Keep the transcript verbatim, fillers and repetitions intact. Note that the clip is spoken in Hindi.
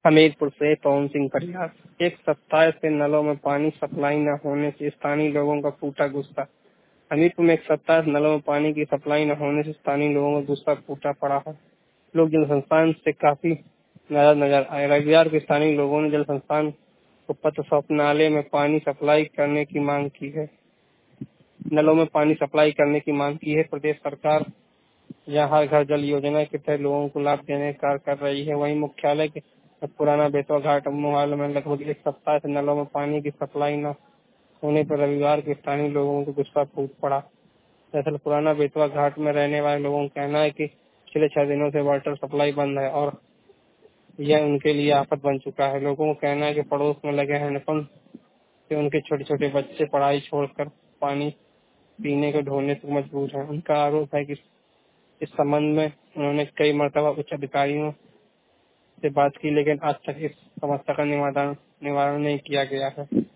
हमीरपुर से पवन सिंह परिहार। एक सप्ताह से नलों में पानी सप्लाई न होने से स्थानीय लोगों का फूटा गुस्सा। हमीरपुर में एक सप्ताह से नलों में पानी की सप्लाई न होने से स्थानीय लोगों का गुस्सा फूटा पड़ा है। लोग जल संस्थान से काफी नाराज नजर आए। रविवार को स्थानीय लोगों ने जल संस्थान को पत्र सौंप नाले में पानी सप्लाई करने की मांग की है नलों में पानी सप्लाई करने की मांग की है। प्रदेश सरकार जहां हर घर जल योजना के तहत लोगों को लाभ देने का कार्य कर रही है, वहीं मुख्यालय के पुराना बेतवा घाट मोहल्ले में लगभग एक सप्ताह से नलों में पानी की सप्लाई न होने पर रविवार के स्थानीय लोगों को गुस्सा फूट पड़ा। दरअसल पुराना बेतवा घाट में रहने वाले लोगों का कहना है कि पिछले छह दिनों से वाटर सप्लाई बंद है और यह उनके लिए आफत बन चुका है। लोगों का कहना है कि पड़ोस में लगे हैंडपंप से उनके छोटे छोटे बच्चे पढ़ाई छोड़कर पानी पीने को ढूंढने से मजबूर हैं। उनका आरोप है कि इस संबंध में उन्होंने कई मरतबा उच्च अधिकारियों से बात की, लेकिन आज तक इस समस्या का निवारण निवारण नहीं किया गया है।